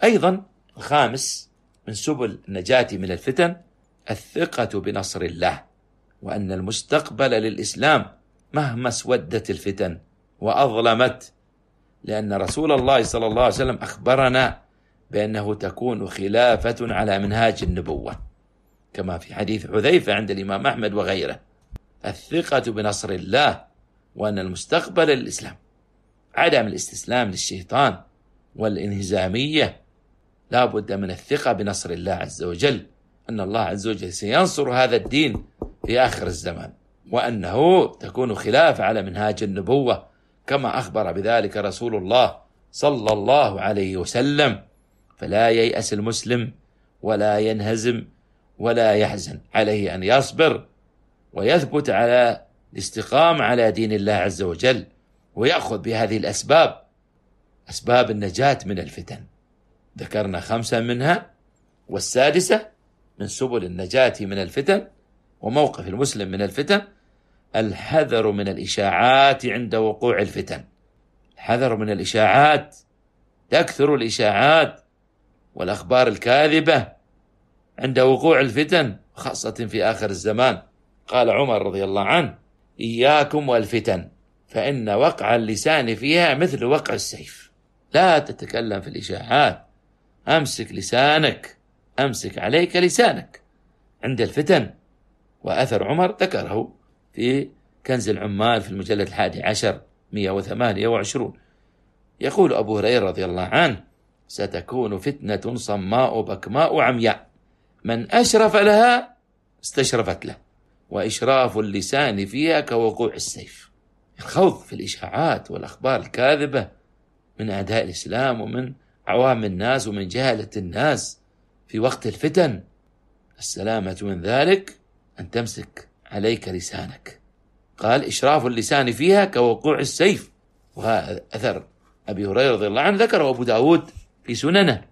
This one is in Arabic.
أيضا الخامس من سبل النجاة من الفتن الثقة بنصر الله، وأن المستقبل للإسلام مهما اسودت الفتن وأظلمت، لأن رسول الله صلى الله عليه وسلم أخبرنا بأنه تكون خلافة على منهاج النبوة، كما في حديث حذيفة عند الإمام أحمد وغيره. الثقة بنصر الله وأن المستقبل للإسلام، عدم الاستسلام للشيطان والانهزامية، لا بد من الثقة بنصر الله عز وجل، أن الله عز وجل سينصر هذا الدين في آخر الزمان، وأنه تكون خلافة على منهاج النبوة كما أخبر بذلك رسول الله صلى الله عليه وسلم. فلا ييأس المسلم ولا ينهزم ولا يحزن، عليه أن يصبر ويثبت على الاستقامة على دين الله عز وجل، ويأخذ بهذه الأسباب، أسباب النجاة من الفتن. ذكرنا 5 منها، والسادسة من سبل النجاة من الفتن وموقف المسلم من الفتن الحذر من الإشاعات عند وقوع الفتن. الحذر من الإشاعات، تكثر الإشاعات والأخبار الكاذبة عند وقوع الفتن، خاصة في آخر الزمان. قال عمر رضي الله عنه: إياكم والفتن فإن وقع اللسان فيها مثل وقع السيف. لا تتكلم في الإشاعات، أمسك لسانك، أمسك عليك لسانك عند الفتن. وأثر عمر ذكره في كنز العمال في المجلد 11 128، يقول أبو هريرة رضي الله عنه: ستكون فتنة صماء بكماء عمياء، من أشرف لها استشرفت له، وإشراف اللسان فيها كوقوع السيف. الخوض في الإشاعات والأخبار الكاذبة من أعداء الإسلام ومن عوام الناس ومن جهلة الناس في وقت الفتن، السلامة من ذلك أن تمسك عليك لسانك. قال: إشراف اللسان فيها كوقوع السيف. وهذا أثر أبي هريرة رضي الله عنه ذكره أبو داود في سننه.